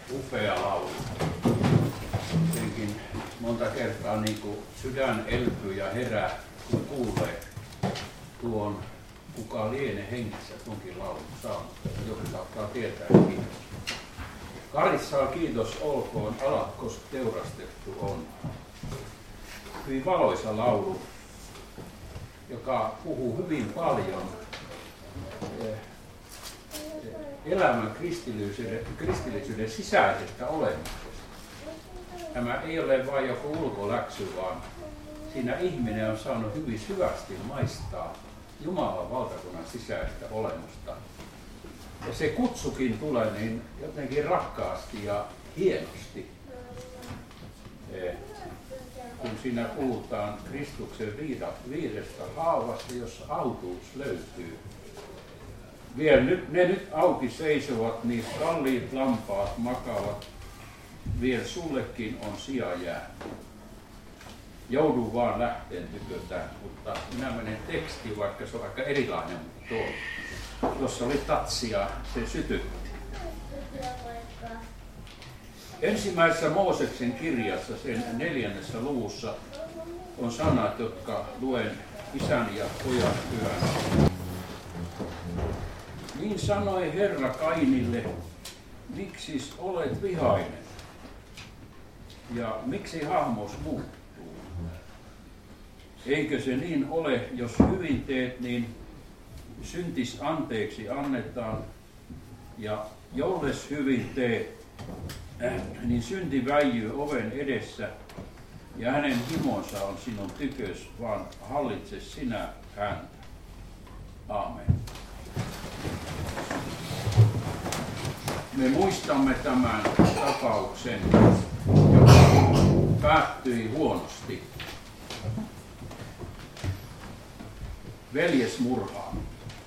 upea laulu. Jotenkin monta kertaa niin kuin sydän elpyy ja herää, kun kuulee tuon kuka liene hengissä tuonkin laulun saanut. Joku saattaa tietääkin. Karissaa kiitos olkoon, alat koska teurastettu on. Hyvin valoisa laulu, joka puhuu hyvin paljon elämän kristillisyyden sisäisestä olemuksesta. Tämä ei ole vain joku ulkoläksy, vaan siinä ihminen on saanut hyvin syvästi maistaa Jumalan valtakunnan sisäistä olemusta. Ja se kutsukin tulee niin jotenkin rakkaasti ja hienosti, kun siinä puhutaan Kristuksen viidestä haavasta, jossa autuus löytyy. Vielä ne nyt auki seisovat, niin kalliit lampaat makaavat, vielä sullekin on sija jää. Joudun vaan lähteen tykötään, mutta minä menen tekstiin, vaikka se on aika erilainen, mutta tuossa oli tatsia, se sytytti. Ensimmäisessä Mooseksen kirjassa, sen 4. luvussa, on sanat, jotka luen isän ja pojan pyhänä. Niin sanoi Herra Kainille, miksi olet vihainen ja miksi hahmos muuttuu? Eikö se niin ole, jos hyvin teet, niin syntis anteeksi annetaan, ja jolles hyvin teet, niin synti väijyy oven edessä, ja hänen himonsa on sinun tykös, vaan hallitse sinä häntä. Aamen. Me muistamme tämän tapauksen, joka päättyi huonosti. Veljesmurhaan.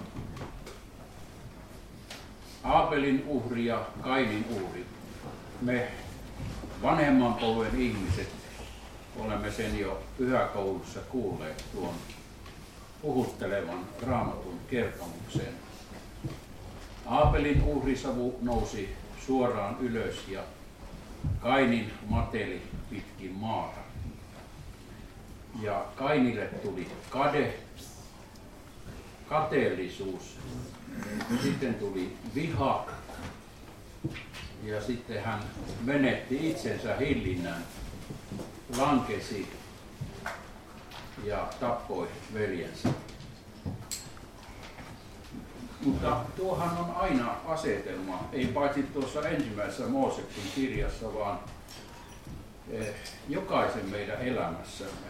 Aabelin uhri ja Kainin uhri. Me vanhemman polven ihmiset olemme sen jo pyhäkoulussa kuulleet tuon puhuttelevan Raamatun kertomuksen. Aabelin uhrisavu nousi suoraan ylös ja Kainin mateli pitkin maata. Ja Kainille tuli kateellisuus, sitten tuli viha ja sitten hän menetti itsensä hillinnän, lankesi ja tappoi veljensä. Mutta tuohan on aina asetelma, ei paitsi tuossa ensimmäisessä Mooseksen kirjassa, vaan jokaisen meidän elämässämme.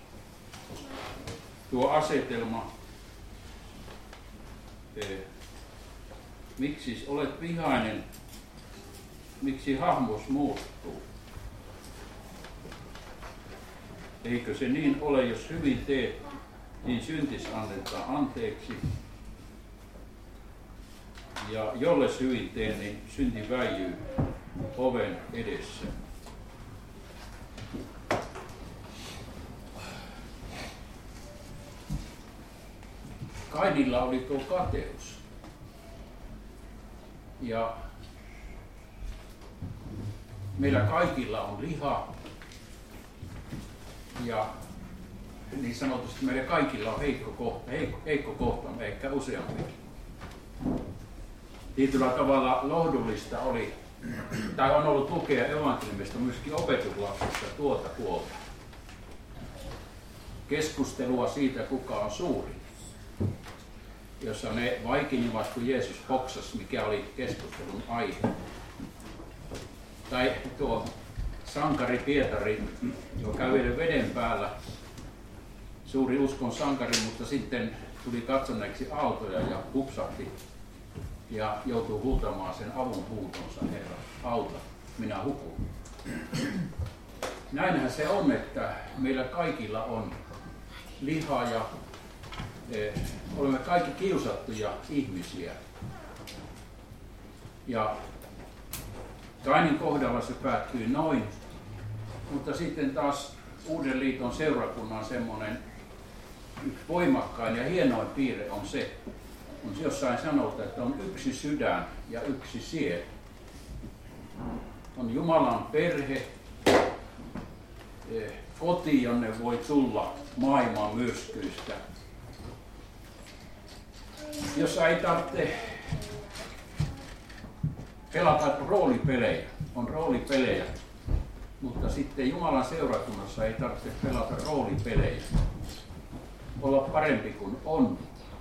Tuo asetelma, miksi olet vihainen, miksi hahmos muuttuu? Eikö se niin ole, jos hyvin teet, niin syntis annetaan anteeksi. Ja jolles hyvin teen, niin synti väijyy oven edessä. Kainilla oli tuo kateus. Ja meillä kaikilla on liha. Ja niin sanotusti meillä kaikilla on heikko kohta, ehkä useampikin. Tietyllä tavalla lohdullista oli, tai on ollut lukea evankeliumista myöskin opetuslapsista tuota puolta. Keskustelua siitä, kuka on suuri, jossa ne vaikinivat, kun Jeesus hoksasi, mikä oli keskustelun aihe. Tai tuo sankari Pietari, joka käveli veden päällä, suuri uskon sankari, mutta sitten tuli katsoneeksi aaltoja ja hupsahti ja joutuu huutamaan sen avun huutonsa, Herra, auta, minä hukun. Näinhän se on, että meillä kaikilla on liha ja olemme kaikki kiusattuja ihmisiä. Ja Kainin kohdalla se päättyi noin, mutta sitten taas Uuden liiton seurakunnan semmoinen voimakkain ja hienoin piirre on se, on jossain sanottu, että on yksi sydän ja yksi sielu. on Jumalan perhe, koti, jonne voi tulla maailman myrskyistä. Jossa ei tarvitse pelata roolipelejä, on roolipelejä, mutta sitten Jumalan seurakunnassa ei tarvitse pelata roolipelejä, olla parempi kuin on.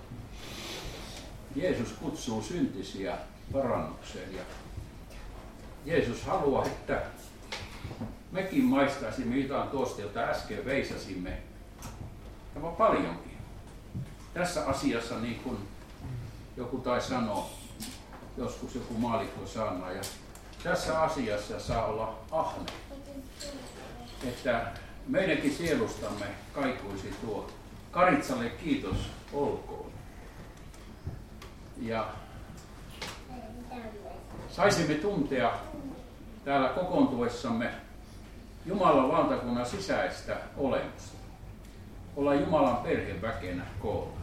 Jeesus kutsuu syntisiä parannukseen ja Jeesus haluaa, että mekin maistaisimme jotain tuosta, jota äsken veisasimme. Tämä on paljonkin. Tässä asiassa, niin kuin joku tai sanoo, joskus joku maallikko sanoo, ja tässä asiassa saa olla ahne, että meidänkin sielustamme kaikuisi tuo Karitsalle kiitos olkoon. Ja saisimme tuntea täällä kokoontuessamme Jumalan valtakunnan sisäistä olemusta. Olla Jumalan perheväkenä koolla.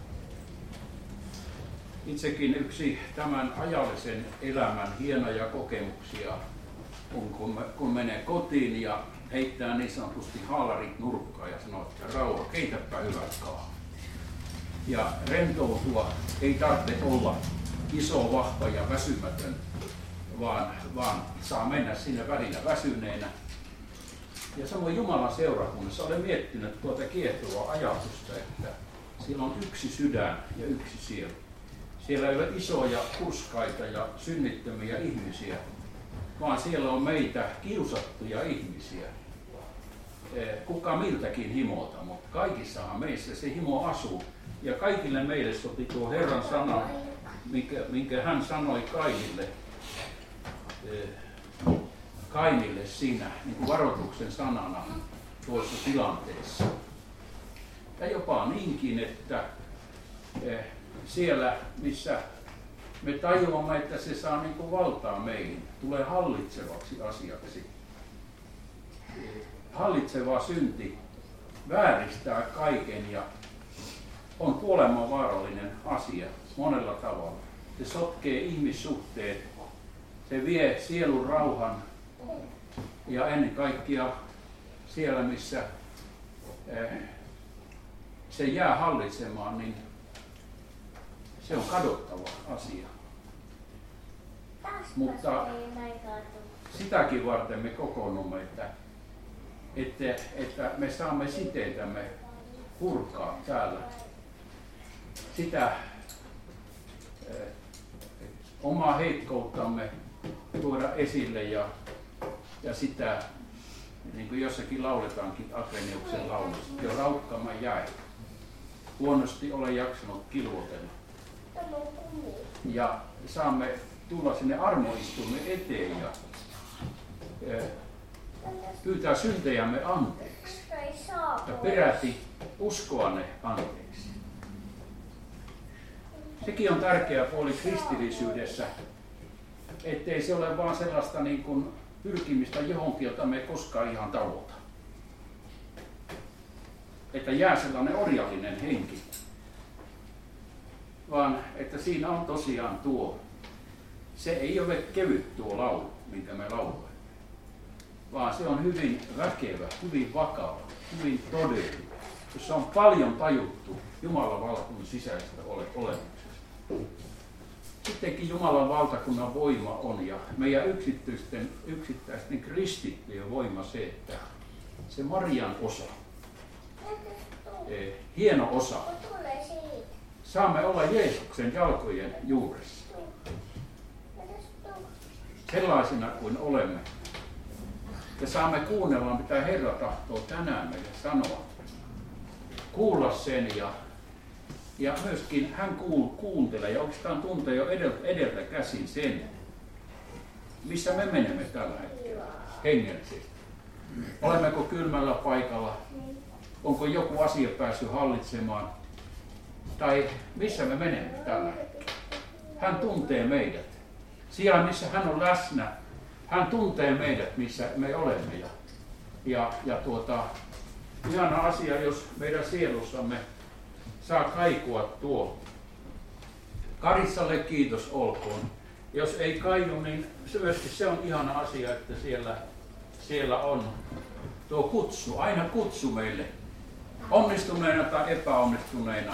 Itsekin yksi tämän ajallisen elämän hienoja kokemuksia on, kun menee kotiin ja heittää niin sanotusti haalarit nurkkaan ja sanoo, että Rauha, keitäpä hyvät kahvit. Ja rentoutua ei tarvitse olla iso, vahva ja väsymätön, vaan saa mennä sinne välillä väsyneenä. Ja samoin Jumalan seurakunnassa olen miettinyt tuota kiehtovaa ajatusta, että siellä on yksi sydän ja yksi sielu. Siellä ei ole isoja hurskaita ja synnittömiä ihmisiä, vaan siellä on meitä kiusattuja ihmisiä. Kuka miltäkin himota, mutta kaikissahan meissä se himo asuu. Ja kaikille meille sopi tuo Herran sana, minkä hän sanoi Kainille siinä niin kuin varoituksen sanana tuossa tilanteessa. Ja jopa niinkin, että siellä, missä me tajuamme, että se saa niin kuin valtaa meihin, tulee hallitsevaksi asiaksi. Hallitseva synti vääristää kaiken ja on kuoleman vaarallinen asia monella tavalla. Se sotkee ihmissuhteet, se vie sielun rauhan ja ennen kaikkea siellä, missä se jää hallitsemaan, niin se on kadottava asia. Mutta sitäkin varten me kokoonnumme, että me saamme siteitämme purkaa täällä. Sitä omaa heikkouttamme tuoda esille ja sitä, niin kuin jossakin lauletaankin Akreniuksen laulussa, jo raukkama jäi. Huonosti olen jaksanut kilvotella. Ja saamme tulla sinne armoistuimen eteen ja pyytää syntejämme anteeksi ja peräti uskoa ne anteeksi. Sekin on tärkeä puoli kristillisyydessä, ettei se ole vaan sellaista niin kuin pyrkimistä johonkin, jota me ei koskaan ihan tavoita. Että jää sellainen orjallinen henki, vaan että siinä on tosiaan tuo. Se ei ole kevyt tuo laulu, minkä me laulamme, vaan se on hyvin väkevä, hyvin vakava, hyvin todellinen, jossa on paljon tajuttu Jumalan valtakunnan sisäistä olemuksesta. Sittenkin Jumalan valtakunnan voima on ja meidän yksittäisten kristittyjen voima se, että se Marian osa, hieno osa, saamme olla Jeesuksen jalkojen juuressa. Sellaisina kuin olemme. Ja saamme kuunnella, mitä Herra tahtoo tänään meille sanoa. Kuulla sen ja myöskin hän kuuntelee ja oikeastaan tuntee jo edeltä käsin sen, missä me menemme tällä hetkellä hengellisesti. Olemmeko kylmällä paikalla? Onko joku asia päässyt hallitsemaan? Tai missä me menemme tällä hetkellä? Hän tuntee meidät. Siellä, missä hän on läsnä, hän tuntee meidät, missä me olemme. Ihana asia, jos meidän sielussamme saa kaikua tuo. Karitsalle kiitos olkoon. Jos ei kaiu, niin se on ihana asia, että siellä on tuo kutsu, aina kutsu meille, onnistuneena tai epäonnistuneena.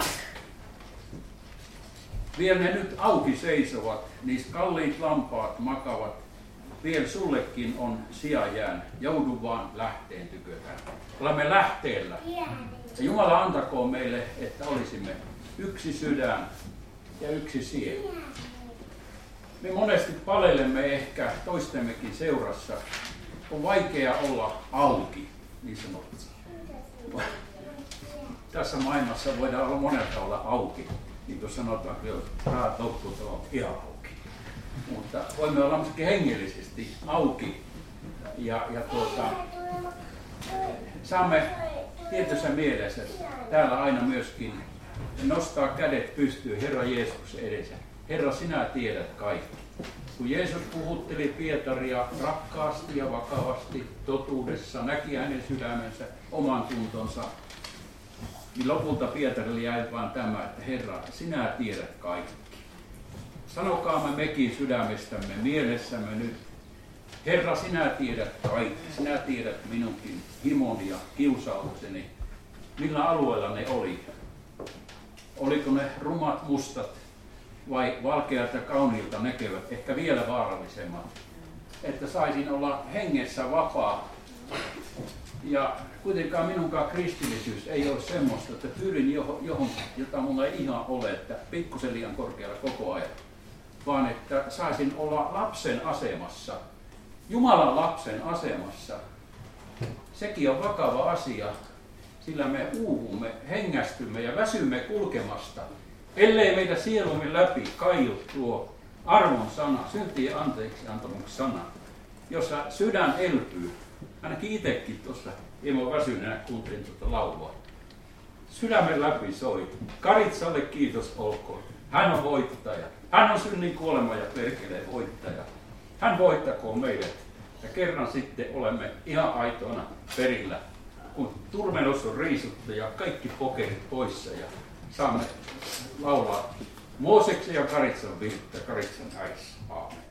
Vielä ne nyt auki seisovat, niissä kalliit lampaat makavat, vielä sullekin on sija jäänyt, joudu vaan lähteen tykötään. Olemme lähteellä. Ja Jumala antakoon meille, että olisimme yksi sydän ja yksi sielu. Me monesti palelemme ehkä toistemmekin seurassa. On vaikea olla auki, niin sanotusti. Tässä maailmassa voidaan olla monella tavalla auki. Niin kuin sanotaan, että rahat loppuut on ihan auki. Mutta voimme olla myöskin hengellisesti auki. Saamme tietyssä mielessä täällä aina myöskin nostaa kädet pystyyn Herra Jeesuksen edessä. Herra, sinä tiedät kaikki. Kun Jeesus puhutteli Pietaria rakkaasti ja vakavasti, totuudessa, näki hänen sydämensä, oman tuntonsa, niin lopulta Pietarille jäi vain tämä, että Herra, sinä tiedät kaikki. Sanokaamme mekin sydämestämme, mielessämme nyt, Herra, sinä tiedät kaikki, sinä tiedät minunkin himoni ja kiusaukseni. Millä alueella ne oli? Oliko ne rumat mustat vai valkeat ja kauniilta näkevät, ehkä vielä vaarallisemmat? Että saisin olla hengessä vapaa. Ja kuitenkaan minunkaan kristillisyys ei ole semmoista, että pyrin johon, jota mulla ei ihan ole, että pikkusen liian korkealla koko ajan. Vaan että saisin olla lapsen asemassa, Jumalan lapsen asemassa. Sekin on vakava asia, sillä me uuvumme, hengästymme ja väsymme kulkemasta, ellei meitä sielumme läpi kaiu tuo armon sana, syntien anteeksi antamuksen sana, jossa sydän elpyy. Ainakin itsekin tuossa hieman väsyneenä kuuntelin tuota laulua. Sydämen läpi soi. Karitsalle kiitos olkoon. Hän on voittaja. Hän on synnin kuolema ja perkeleen voittaja. Hän voittakoon meidät. Ja kerran sitten olemme ihan aitoina perillä, kun turmelos on riisuttu ja kaikki pokerit poissa ja saamme laulaa Mooseksen ja Karitsan virttä Karitsan äissä. Aamen.